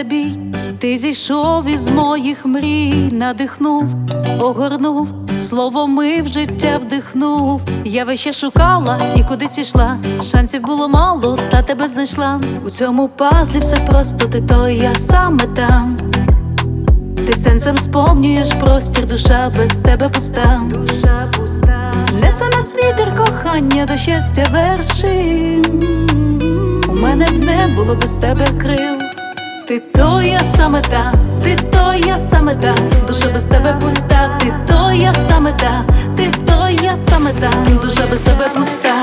почався бій, ти зійшов із моїх мрій, надихнув, огорнув, словом ми в життя вдихнув. Я весь ще шукала і кудись ішла, шансів було мало, та тебе знайшла. У цьому пазлі все просто, ти то, я саме там. Ти сенсом сповнюєш простір, душа без тебе пуста. Несе нас вітер кохання до щастя вершин. У мене б не було без тебе крил. Ти то, я саме та, ти то, я саме та, душа без тебе пуста. Ти то, я саме та, ти то, я саме та, душа без тебе пуста.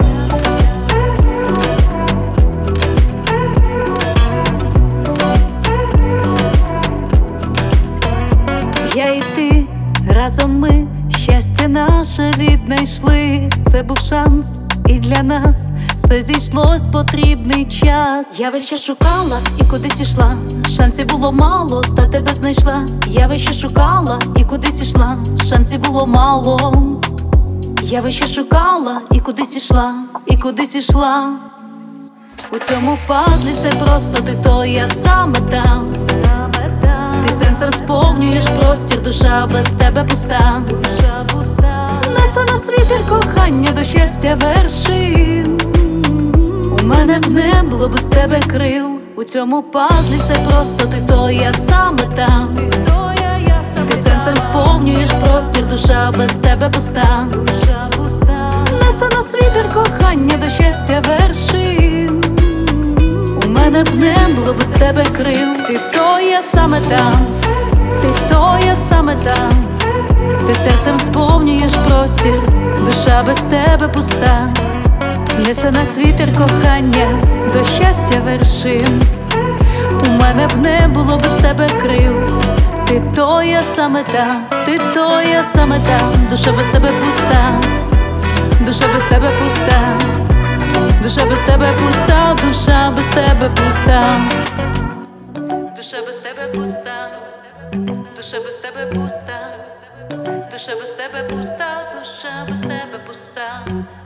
Я і ти, разом ми щастя наше віднайшли. Це був шанс і для нас все зійшлось потрібний час. Я весь ще шукала і кудись ішла, шансів було мало, та тебе знайшла. Я весь ще шукала і кудись ішла, шансів було мало. Я весь ще шукала і кудись ішла, і кудись ішла. У цьому пазлі все просто, ти то, я саме там. Ти сенсом сповнюєш простір, душа без тебе пуста. Несе нас вітер кохання до щастя вершин. У мене б не було без тебе крил. У цьому пазлі все просто, ти то, я саме там. Ти сенсом сповнюєш простір, душа без тебе пуста. Несе нас вітер кохання до щастя вершин. У мене б не було без тебе крил. Ти то, я саме там, ти то, я саме там. Ти серцем сповнюєш простір, душа без тебе пуста. Несе нас вітер кохання до щастя вершин. У мене б не було без тебе крил. Ти то, я саме та, ти то, я саме та, душа без тебе пуста. Душа без тебе пуста. Душа без тебе пуста, душа без тебе пуста. Душа без тебе пуста. Душа без тебе пуста. Душа без тебе пуста, душа без тебе пуста.